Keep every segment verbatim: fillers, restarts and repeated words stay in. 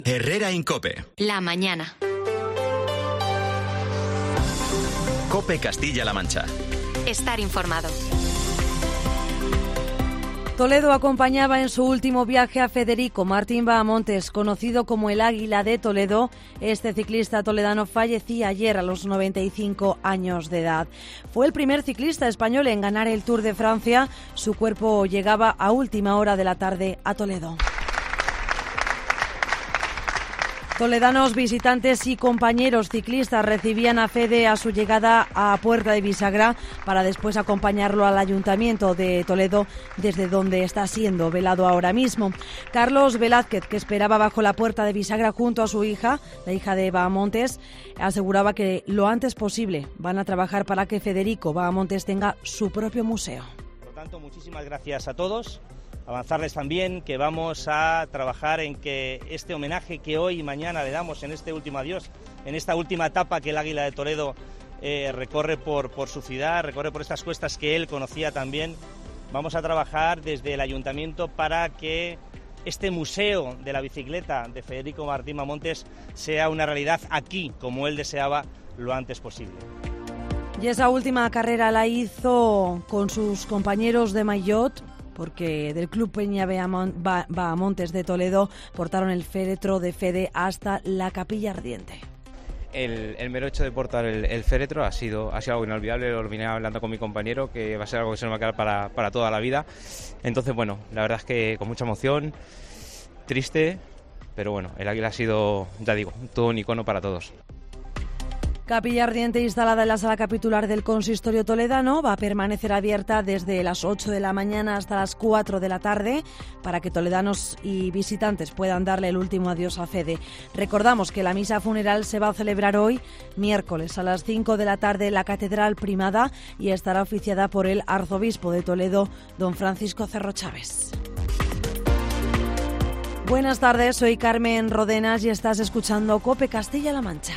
Herrera Incope. La mañana. Cope Castilla-La Mancha. Estar informado. Toledo acompañaba en su último viaje a Federico Martín Bahamontes, conocido como el Águila de Toledo. Este ciclista toledano fallecía ayer a los noventa y cinco años de edad. Fue el primer ciclista español en ganar el Tour de Francia. Su cuerpo llegaba a última hora de la tarde a Toledo. Toledanos, visitantes y compañeros ciclistas recibían a Fede a su llegada a Puerta de Bisagra para después acompañarlo al Ayuntamiento de Toledo, desde donde está siendo velado ahora mismo. Carlos Velázquez, que esperaba bajo la Puerta de Bisagra junto a su hija, la hija de Bahamontes, aseguraba que lo antes posible van a trabajar para que Federico Bahamontes tenga su propio museo. Por lo tanto, muchísimas gracias a todos. Avanzarles también que vamos a trabajar en que este homenaje que hoy y mañana le damos en este último adiós, en esta última etapa que el Águila de Toledo eh, recorre por, por su ciudad, recorre por estas cuestas que él conocía también, vamos a trabajar desde el Ayuntamiento para que este museo de la bicicleta de Federico Martín Bahamontes sea una realidad aquí, como él deseaba, lo antes posible. Y esa última carrera la hizo con sus compañeros de Maillot, porque del Club Peña Bahamontes de Toledo portaron el féretro de Fede hasta la Capilla Ardiente. El, el mero hecho de portar el, el féretro ha sido, ha sido algo inolvidable. Lo vine hablando con mi compañero, que va a ser algo que se nos va a quedar para, para toda la vida. Entonces, bueno, la verdad es que con mucha emoción, triste, pero bueno, el Águila ha sido, ya digo, todo un icono para todos. Capilla Ardiente, instalada en la sala capitular del Consistorio toledano, va a permanecer abierta desde las ocho de la mañana hasta las cuatro de la tarde para que toledanos y visitantes puedan darle el último adiós a Fede. Recordamos que la misa funeral se va a celebrar hoy, miércoles, a las cinco de la tarde en la Catedral Primada, y estará oficiada por el arzobispo de Toledo, don Francisco Cerro Chávez. Buenas tardes, soy Carmen Rodenas y estás escuchando Cope Castilla-La Mancha.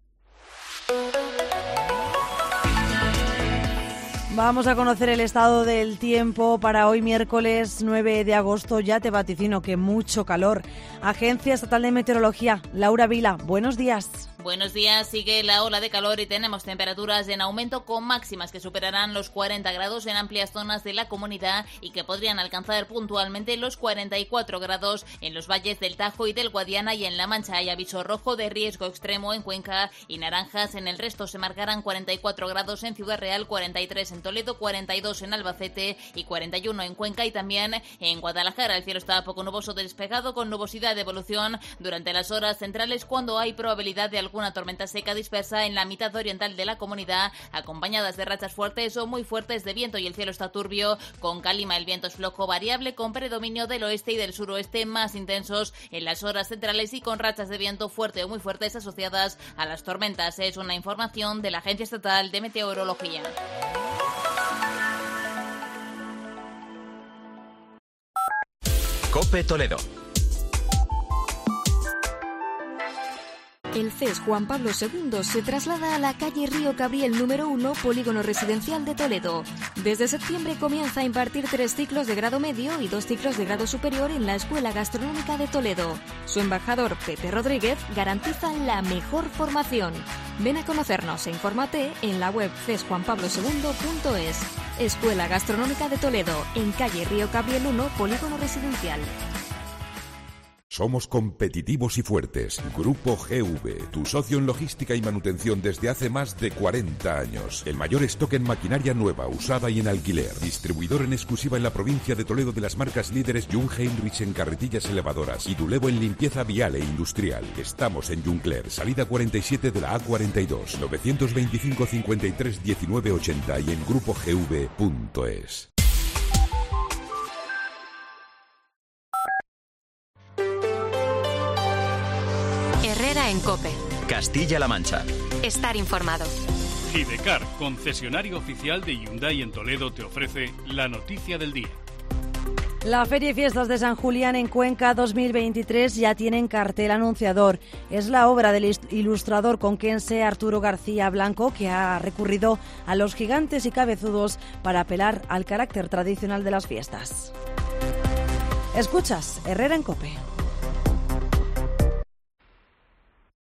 Vamos a conocer el estado del tiempo para hoy miércoles nueve de agosto. Ya te vaticino que mucho calor. Agencia Estatal de Meteorología, Laura Vila, buenos días. Buenos días, sigue la ola de calor y tenemos temperaturas en aumento con máximas que superarán los cuarenta grados en amplias zonas de la comunidad y que podrían alcanzar puntualmente los cuarenta y cuatro grados en los valles del Tajo y del Guadiana y en La Mancha. Hay aviso rojo de riesgo extremo en Cuenca y naranjas en el resto. Se marcarán cuarenta y cuatro grados en Ciudad Real, cuarenta y tres en Toledo, cuarenta y dos en Albacete y cuarenta y uno en Cuenca y también en Guadalajara. El cielo está poco nuboso despejado con nubosidad de evolución durante las horas centrales cuando hay probabilidad de algún una tormenta seca dispersa en la mitad oriental de la comunidad, acompañadas de rachas fuertes o muy fuertes de viento, y el cielo está turbio con calima. El viento es flojo variable con predominio del oeste y del suroeste más intensos en las horas centrales y con rachas de viento fuerte o muy fuertes asociadas a las tormentas. Es una información de la Agencia Estatal de Meteorología. Cope Toledo. El C E S Juan Pablo segundo se traslada a la calle Río Cabriel número uno, Polígono Residencial de Toledo. Desde septiembre comienza a impartir tres ciclos de grado medio y dos ciclos de grado superior en la Escuela Gastronómica de Toledo. Su embajador, Pepe Rodríguez, garantiza la mejor formación. Ven a conocernos e infórmate en la web c e s juan pablo segundo punto es. Escuela Gastronómica de Toledo, en calle Río Cabriel uno, Polígono Residencial. Somos competitivos y fuertes. Grupo G V, tu socio en logística y manutención desde hace más de cuarenta años. El mayor stock en maquinaria nueva, usada y en alquiler. Distribuidor en exclusiva en la provincia de Toledo de las marcas líderes Jung Heinrich en carretillas elevadoras y Dulevo en limpieza vial e industrial. Estamos en Juncler, salida cuarenta y siete de la A cuarenta y dos, novecientos veinticinco cincuenta y tres diecinueve ochenta y en grupo g v punto es. Herrera en Cope. Castilla-La Mancha. Estar informado. Gidecar, concesionario oficial de Hyundai en Toledo, te ofrece la noticia del día. La Feria y Fiestas de San Julián en Cuenca dos mil veintitrés ya tienen cartel anunciador. Es la obra del ilustrador conquense Arturo García Blanco, que ha recurrido a los gigantes y cabezudos para apelar al carácter tradicional de las fiestas. Escuchas Herrera en Cope.